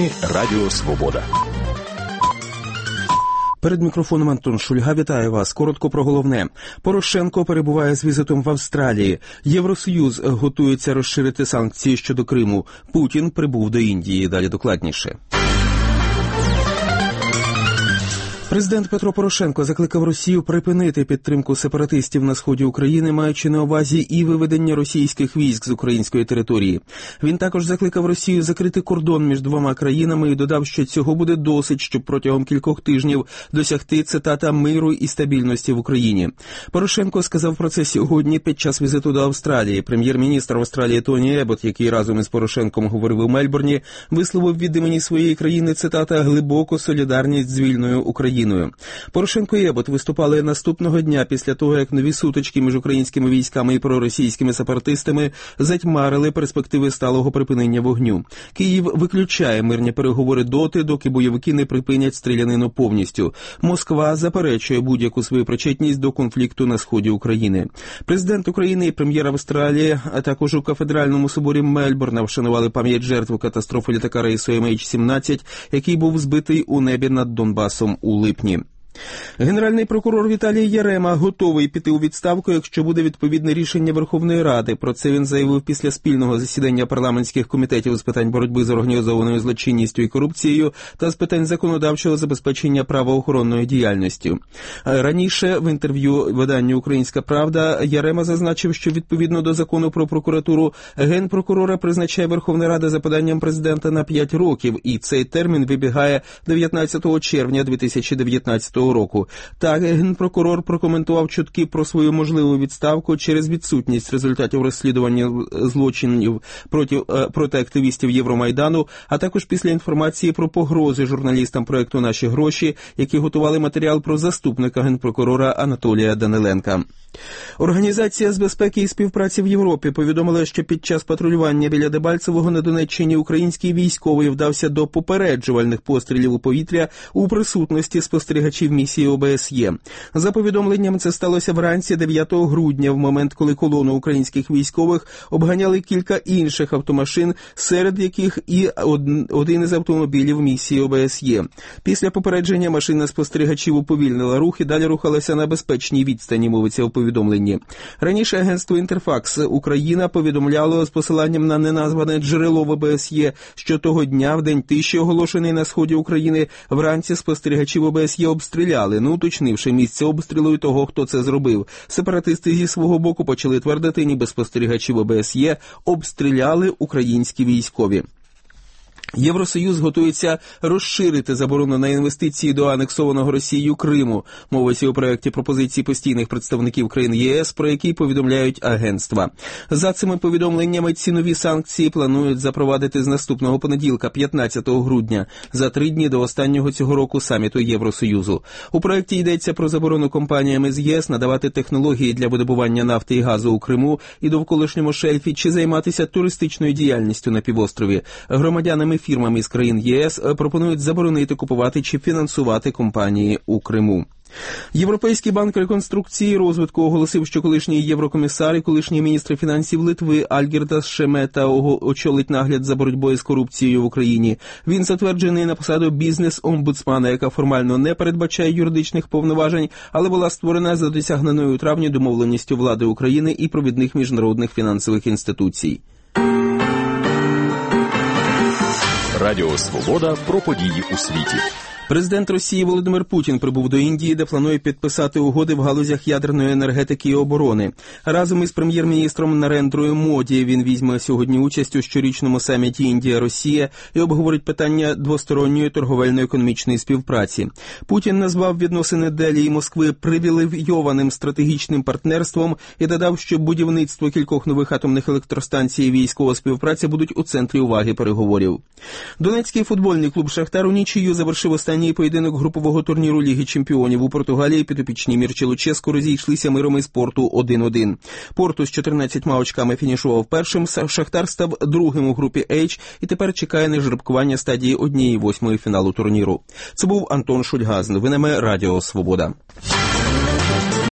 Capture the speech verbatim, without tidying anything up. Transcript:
Новини Радіо Свобода. Перед мікрофоном Антон Шульга. Вітаю вас. Коротко про головне. Порошенко перебуває з візитом в Австралії. Євросоюз готується розширити санкції щодо Криму. Путін прибув до Індії. Далі докладніше. Президент Петро Порошенко закликав Росію припинити підтримку сепаратистів на сході України, маючи на увазі і виведення російських військ з української території. Він також закликав Росію закрити кордон між двома країнами і додав, що цього буде досить, щоб протягом кількох тижнів досягти, цитата, «миру і стабільності в Україні». Порошенко сказав про це сьогодні під час візиту до Австралії. Прем'єр-міністр Австралії Тоні Ебот, який разом із Порошенком говорив у Мельбурні, висловив від імені своєї країни, цитата, «глибоку солідарність з вільною Україною». Порошенко і Ебот виступали наступного дня після того, як нові сутички між українськими військами і проросійськими сепаратистами затьмарили перспективи сталого припинення вогню. Київ виключає мирні переговори доти, доки бойовики не припинять стрілянину повністю. Москва заперечує будь-яку свою причетність до конфлікту на сході України. Президент України і прем'єр Австралії, а також у кафедральному соборі Мельбурна вшанували пам'ять жертв катастрофи літака рейсу Ем Ейч сімнадцять, який був збитий у небі над Донбасом у липні. Генеральний прокурор Віталій Ярема готовий піти у відставку, якщо буде відповідне рішення Верховної Ради. Про це він заявив після спільного засідання парламентських комітетів з питань боротьби з організованою злочинністю і корупцією та з питань законодавчого забезпечення правоохоронної діяльності. Раніше в інтерв'ю виданню «Українська правда» Ярема зазначив, що відповідно до закону про прокуратуру генпрокурора призначає Верховна Рада за поданням президента на п'ять років, і цей термін вибігає дев'ятнадцятого червня дві тисячі дев'ятнадцятого року. Так, генпрокурор прокоментував чутки про свою можливу відставку через відсутність результатів розслідування злочинів проти, проти активістів Євромайдану, а також після інформації про погрози журналістам проєкту «Наші гроші», які готували матеріал про заступника генпрокурора Анатолія Даниленка. Організація з безпеки і співпраці в Європі повідомила, що під час патрулювання біля Дебальцевого на Донеччині український військовий вдався до попереджувальних пострілів у повітря у присутності спостерігачів місії О Б С Є. За повідомленням, це сталося вранці дев'ятого грудня, в момент, коли колону українських військових обганяли кілька інших автомашин, серед яких і один із автомобілів місії О Б С Є. Після попередження машина спостерігачів уповільнила рух і далі рухалася на безпечній відстані, мовиться у повідомленні. Раніше агентство «Інтерфакс Україна» повідомляло з посиланням на неназване джерело в О Б С Є, що того дня, в день тиші, оголошений на сході України, вранці спостерігачів О Б С Є обстріляли, не уточнивши місце обстрілу і того, хто це зробив. Сепаратисти зі свого боку почали твердити, ніби спостерігачів О Б С Є обстріляли українські військові. Євросоюз готується розширити заборону на інвестиції до анексованого Росією Криму. Мовиться у проєкті пропозицій постійних представників країн Є С, про які повідомляють агентства. За цими повідомленнями, ці нові санкції планують запровадити з наступного понеділка, п'ятнадцятого грудня, за три дні до останнього цього року саміту Євросоюзу. У проєкті йдеться про заборону компаніям з Є С надавати технології для видобування нафти і газу у Криму і довколишньому шельфі чи займатися туристичною діяльністю на півострові. Громадянами фірмами з країн Є С пропонують заборонити купувати чи фінансувати компанії у Криму. Європейський банк реконструкції і розвитку оголосив, що колишній єврокомісар і колишній міністр фінансів Литви Альгірдас Шемета очолить нагляд за боротьбою з корупцією в Україні. Він затверджений на посаду бізнес-омбудсмана, яка формально не передбачає юридичних повноважень, але була створена за досягненою у травні домовленістю влади України і провідних міжнародних фінансових інституцій. Радіо Свобода про події у світі. Президент Росії Володимир Путін прибув до Індії, де планує підписати угоди в галузях ядерної енергетики і оборони. Разом із прем'єр-міністром Нарендрою Моді він візьме сьогодні участь у щорічному саміті Індія-Росія і обговорить питання двосторонньої торговельно-економічної співпраці. Путін назвав відносини Делі і Москви привілейованим стратегічним партнерством і додав, що будівництво кількох нових атомних електростанцій і військова співпраця будуть у центрі уваги переговорів. Донецький футбольний клуб «Шахтар» у нічию завершив останній поєдинок групового турніру Ліги чемпіонів. У Португалії підопічні Мірчі Луческу розійшлися миром із Порту один один. Порту з чотирнадцятьма очками фінішував першим, Шахтар став другим у групі H і тепер чекає на жеребкування стадії однієї восьмої фіналу турніру. Це був Антон Шульга з новинами Радіо Свобода.